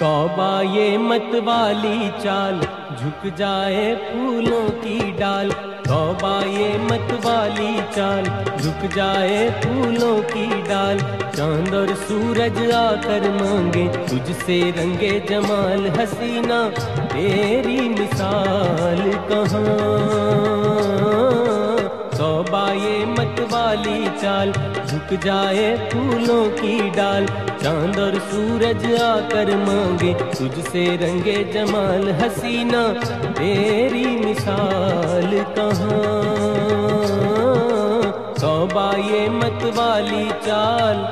तौबा ये मत वाली चाल, झुक जाए फूलों की डाल। तौबा ये मत वाली चाल, झुक जाए फूलों की डाल। चांद और सूरज आकर मांगे तुझसे रंगे जमाल। हसीना तेरी मिसाल कहाँ। तौबा ये मत वाली चाल, झुक जाए फूलों की डाल। चांद और सूरज आकर मांगे तुझसे रंगे जमाल। हसीना तेरी मिसाल कहाँ। तौबा ये मत वाली चाल।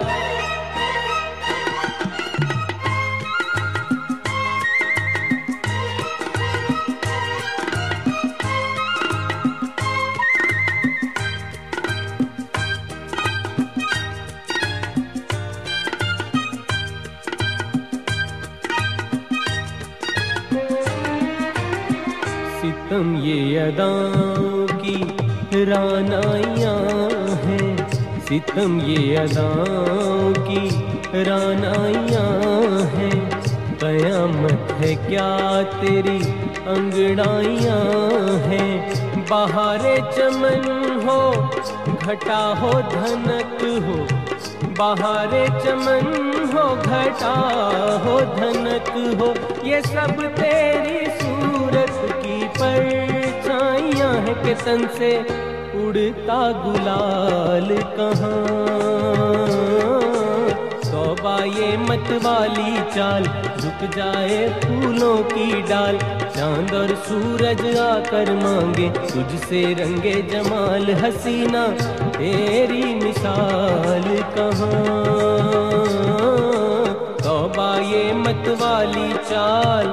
सितम ये अदाओं की रानाइयाँ हैं। सितम ये अदाओं की रानाइयाँ हैं। क़यामत है क्या तेरी अंगड़ाइयाँ हैं। बहारे चमन हो घटा हो धनक हो। बहारे चमन हो घटा हो धनक हो। ये सब तेरी सूरत की परछाइयाँ हैं कि तन से उड़ता गुलाल कहाँ। तौबा ये मत वाली चाल, झुक जाए फूलों की डाल। चांद और सूरज आकर मांगे तुझसे रंगे जमाल। हसीना तेरी मिसाल कहाँ। तौबा ये मत वाली चाल।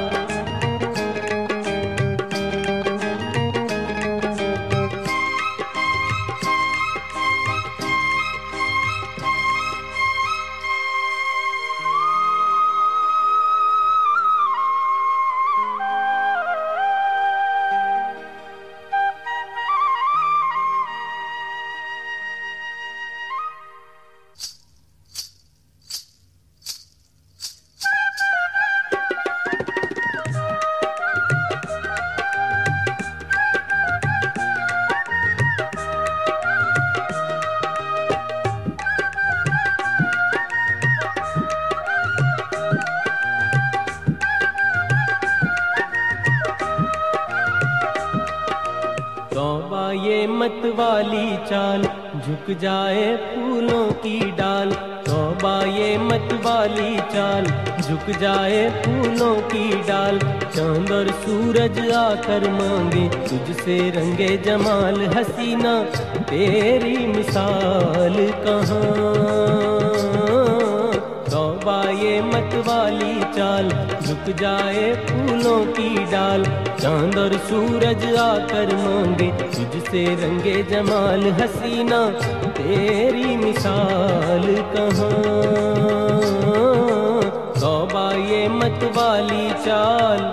तौबा ये मत वाली चाल, झुक जाए फूलों की डाल। तौबा ये मत वाली चाल, झुक जाए फूलों की डाल। चांद और सूरज आकर मांगे तुझसे रंगे जमाल। हसीना तेरी मिसाल कहाँ। तौबा ये मत वाली चाल, झुक जाए फूलों की डाल। चांद और सूरज आकर मांगे तुझसे रंगे जमाल। हसीना तेरी मिसाल कहाँ। तौबा ये मत वाली चाल।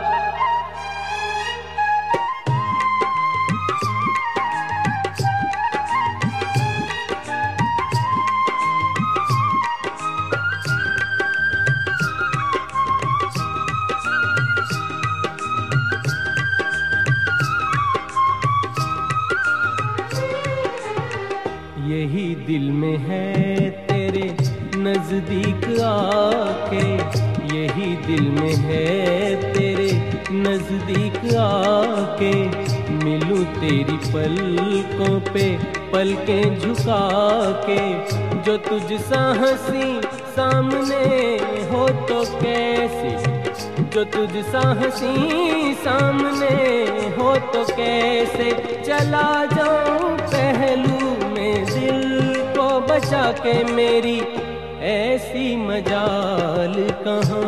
यही दिल में है तेरे नजदीक आके। यही दिल में है तेरे नजदीक आके। मिलूं तेरी पलकों पे पलकें झुका के। जो तुझ सा हंसी सामने हो तो कैसे। जो तुझ सा हंसी सामने हो तो कैसे। चला जाऊं पहलू में दिल को बचा के। मेरी ऐसी मजाल कहाँ।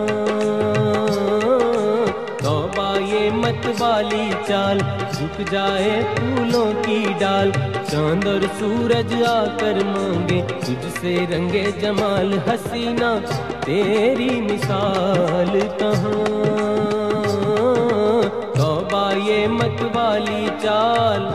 तौबा ये मत वाली चाल, झुक जाए फूलों की डाल। चांद और सूरज आकर मांगे तुझसे रंगे जमाल। हसीना तेरी मिसाल कहाँ। तौबा ये मत वाली चाल।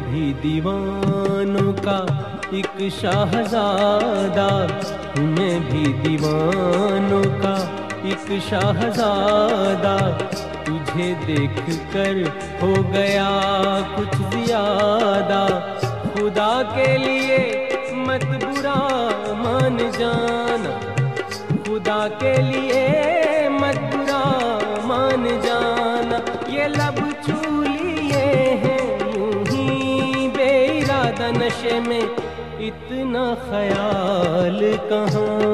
भी दीवानों का एक शाहजादा, हूँ मैं भी दीवानों का एक शाहजादा। तुझे देख कर हो गया कुछ ज्यादा, खुदा के लिए मत बुरा मान जाना, खुदा के लिए मत बुरा मान जाना। ये लब छू लिए हैं यूं ही बेइरादा नशे में, इतना ख्याल कहाँ।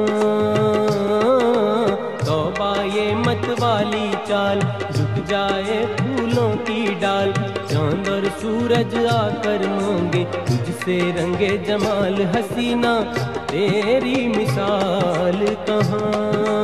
तौबा ये मत वाली चाल, झुक जाए फूलों की डाल। चांद और सूरज आकर मांगे तुझसे रंगे जमाल, हसीना तेरी मिसाल कहाँ।